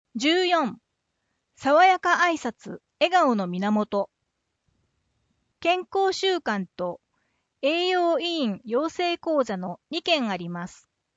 14、爽やか挨拶、笑顔の源。健康習慣と栄養委員養成講座の2件あります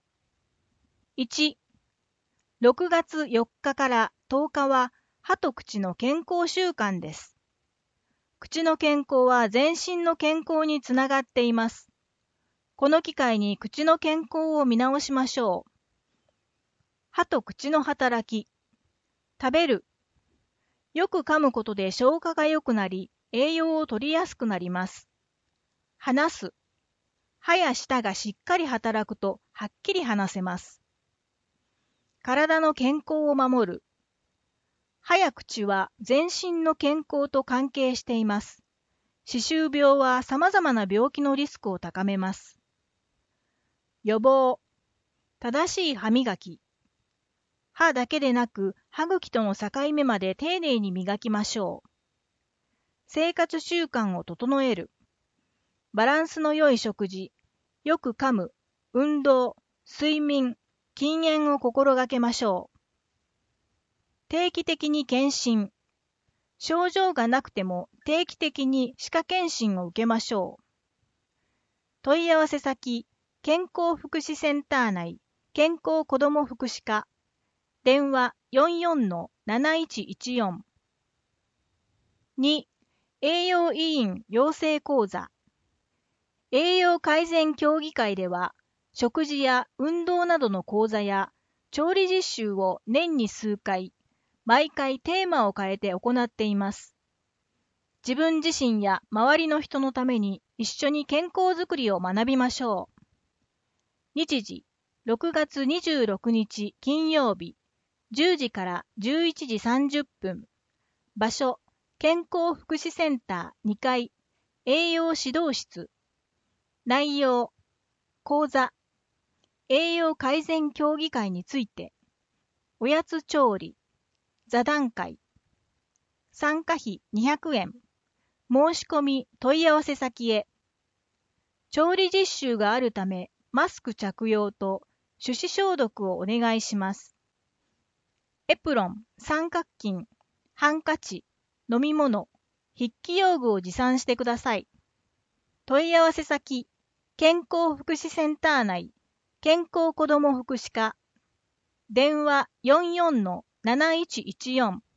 。1、6月4日から10日は歯と口の健康習慣です。口の健康は全身の健康につながっています。この機会に口の健康を見直しましょう。歯と口の働き。食べる。よく噛むことで消化が良くなり、栄養を取りやすくなります。話す。歯や舌がしっかり働くとはっきり話せます。体の健康を守る。歯や口は全身の健康と関係しています。歯周病は様々な病気のリスクを高めます。予防。正しい歯磨き。歯だけでなく歯茎との境目まで丁寧に磨きましょう。生活習慣を整える。バランスの良い食事、よく噛む、運動、睡眠、禁煙を心がけましょう。定期的に検診。症状がなくても定期的に歯科検診を受けましょう。問い合わせ先、健康福祉センター内、健康子ども福祉課。電話 44-7114。2、栄養委員養成講座。栄養改善協議会では、食事や運動などの講座や調理実習を年に数回、毎回テーマを変えて行っています。自分自身や周りの人のために一緒に健康づくりを学びましょう。日時、6月26日金曜日、10時から11時30分。場所、健康福祉センター2階、栄養指導室。内容、講座、栄養改善協議会について、おやつ調理、座談会、参加費200円、申し込み問い合わせ先へ。調理実習があるため、マスク着用と手指消毒をお願いします。エプロン、三角巾、ハンカチ、飲み物、筆記用具を持参してください。問い合わせ先、健康福祉センター内、健康子ども福祉課。電話 44-7114